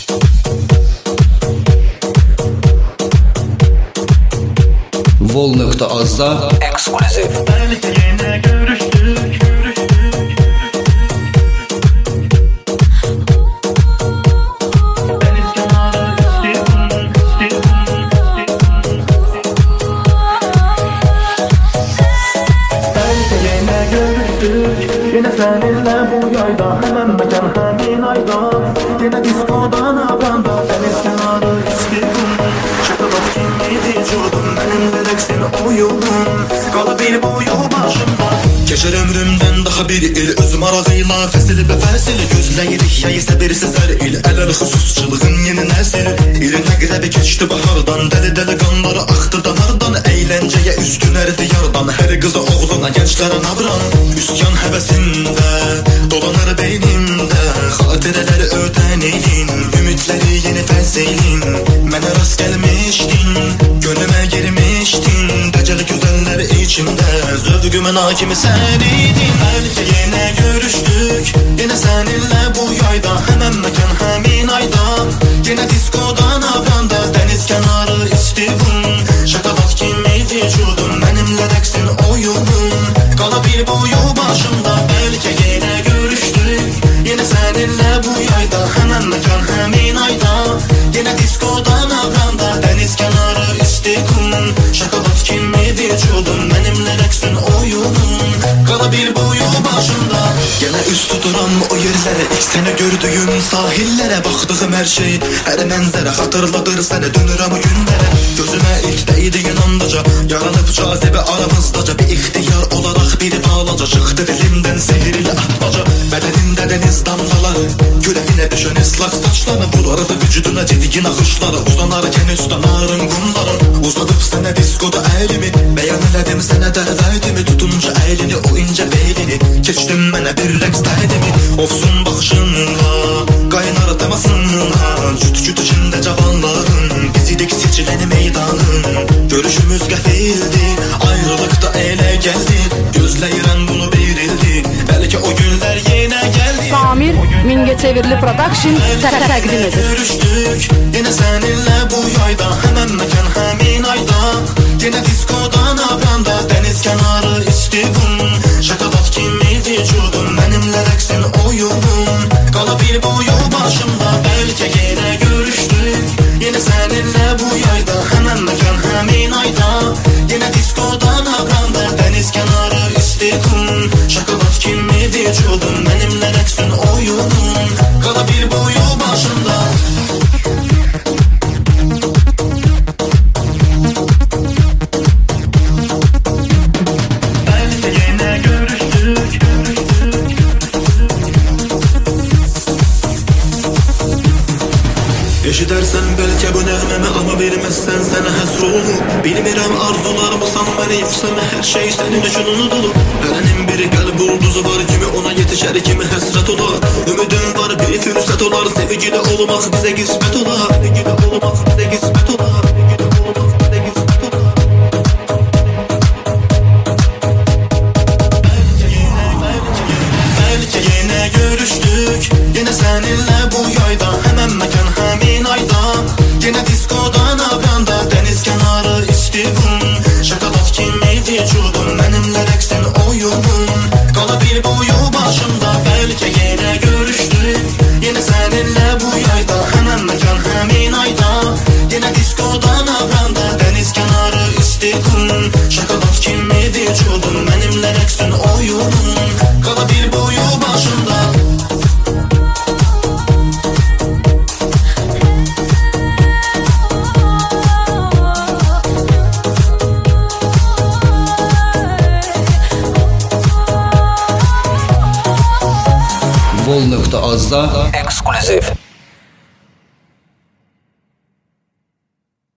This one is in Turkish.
Vol.az'da ekskluziv. Yine görüştük. Deniz kenarı istiyorum. Belki yine görüştük. Yine seninle bu yayda, hemen mekan hemen ayda. Yine diskodan abranda, deniz kenarı istiyorum. Şakabat kimiydi vücudum, benimle reksin uyudum. Kalı bir boyu başımda. Geçer ömrümden daha bir il, öz marağıyla fesili be fesili gözleyirik ya ise birisi zər il. Əlel xususçılığın yeni nəsil, ilin əqrəbi keçdi bahardan. Deli deli qanları axdı damardan, eğlenceye üstün erdi yardan. Her qıza oğlana gençlərə nabran, üsyan həvəsində dolanır beynimdə. Xatirələri ötən ilin, ümitləri yeni fəsilin. Mənə rast gəlmişdin, gönlümə girmişdin. Dəcəli güzəllər içimdə, zövqümün hakimi sən idin. Belki yine görüştük, yine seninle bu yayda. Hemen mekan hemen ayda, yine diskodan abranda. Deniz kenarı istifun, şakabat kimiydi vücudum. Benimle reksin oyunun, kala bir boyu başımda. Belki yine görüştük, yine seninle bu yayda. Hemen mekan hemen ayda, yine diskodan abranda. Deniz kenarı istifun, şakabat kimiydi vücudum. Benimle reksin oyunun, kala bir boyu başımda. Gene üst tuturam o yerlere, seni gördüğüm sahillere. Baktığım her şey, her mənzərə hatırladır seni, dönürəm o günlere. Gözüme ilk değdiğin andaca, yaranıp cazibe aramızdaca. Bir ihtiyar olarak bir bağlaca, çıktı dilimden sehirli atmaca. Bedeninde deniz damlaları, yüreğine düşen ıslak saçları. Vurardı vücuduna cediğin akışları, uzanarken üstten ağrın kumların. Uzadıp sana diskoda elimi, beyan elədim sana derdimi. Tutunca elini, o ince belini, keçdim mənə bir reks dəydimi. Ofsun baxışınla, qaynar temasınla, cüt içinde cavanların, bizidik seçileni meydanın. Görüşümüz qəfildi, ayrılıkta elə gəldi. Gözləyirən bunu verildi, belki o günler yine geldi. Samir Mingəçevirli Production təqdim edir. Görüştük, yine seninle bu yayda. Hemen mekan hemen ayda, yine diskodan abranda. Deniz kenarı istifun, şakabat kimiydi vücudum. Benimle reksin oyunun, kala bir boyu başımda. Belki yine görüştük, yine seninle bu yayda. Hemen mekan hemen ayda, yine diskodan abranda. Deniz kenarı istifun, şakabat kimiydi vücudum. Benimle reksin oyunun, kala bir boyu başımda. Eşidersen belki bu nəğmemi, ama bilmezsen sana həsr olur. Bilmirəm arzularımı sanməni, yoxsa her şey senin üçün unudulur. Hərənin bir qəlb ulduzu var kimi, ona yetişər kimi həsrət olar. Ümidim var bir fürsət olar, sevgili olmaq bizə qismət olar. Sevgili olmaq bizə qismət olar. Belki yine görüştük, yine seninle bu yayda. Hemen mekan hemen ayda, yine diskodan abranda. Deniz kenarı istifun, şakabat kimiydi vücudum. Benimle reksin oyunun, kala bir boyu başımda. Belki yine görüştük, yine seninle bu yayda. Hemen mekan hemen ayda, yine diskodan abranda. Deniz kenarı istifun, şakabat kimiydi vücudum. Benimle reksin oyunun, kala bir boyu başımda. Vol.az'da ekskluziv.